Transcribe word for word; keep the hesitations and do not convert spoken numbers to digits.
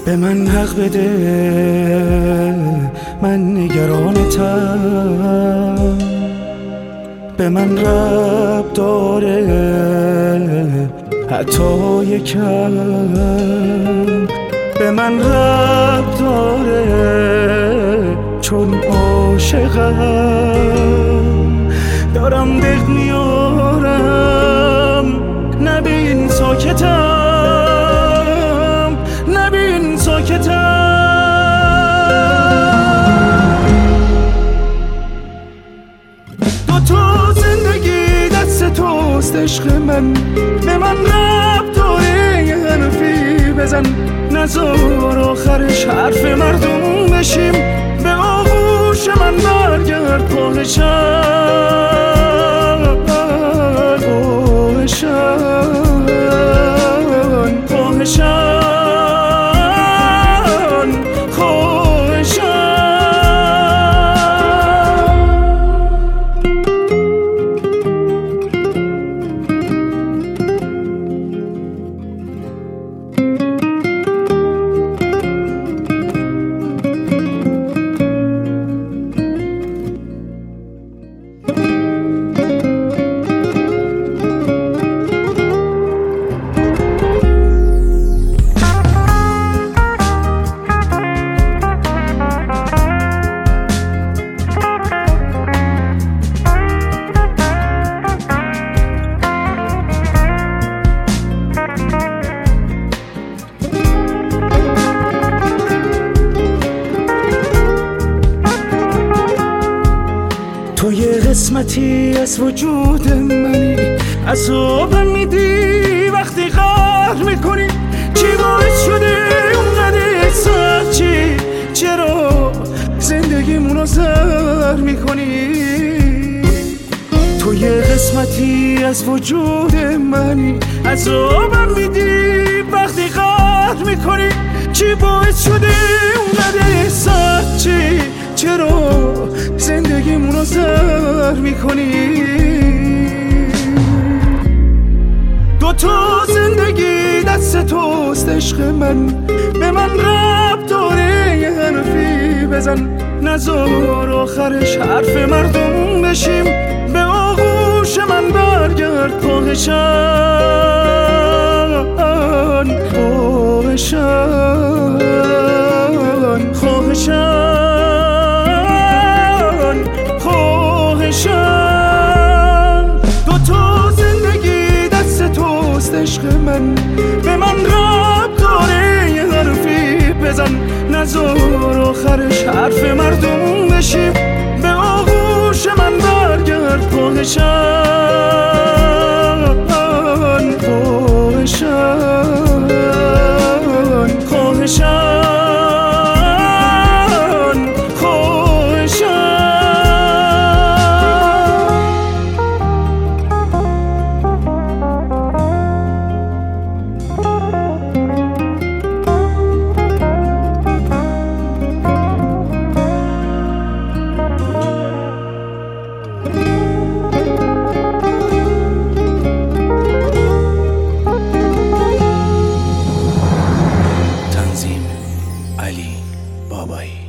به من حق بده، من نگرانتم. به من رب داره حتی یکم، به من رب داره چون عاشقم. دارم دق میارم، نبین ساکتم، نبین ساکتم. دو تا زندگی دست توست عشق من، به من رب داره یه حرفی بزن، نذار آخرش حرف مردم بشیم. به آغوش من برگرد پاهشم، پاهشم، پاهشم، تو یه قسمتی از وجود منی، عذابم میدی وقتی قهر میکنی. چی باعث شده اونقدر سخت؟ چی؟ چرا زندگیمونو زهر میکنی؟ تو یه قسمتی از وجود منی، عذابم میدی وقتی قهر میکنی. چی باعث شده اونقدر سخت؟ چی؟ چرا زندگیمونو زهر میکنی؟ دو تا زندگی دست توست عشق من، به من رب داره یه حرفی بزن، نذار آخرش حرف مردم بشیم. به آغوش من برگرد پاهشم، پاهشم، خواهشم، دو تا زندگی دست توست عشق من، به من رب داره یه حرفی بزن، نذار آخرش حرف مردم بشیم. به آغوش من برگرد پاهشم، پاهشم، خواهشم، علی بابایی.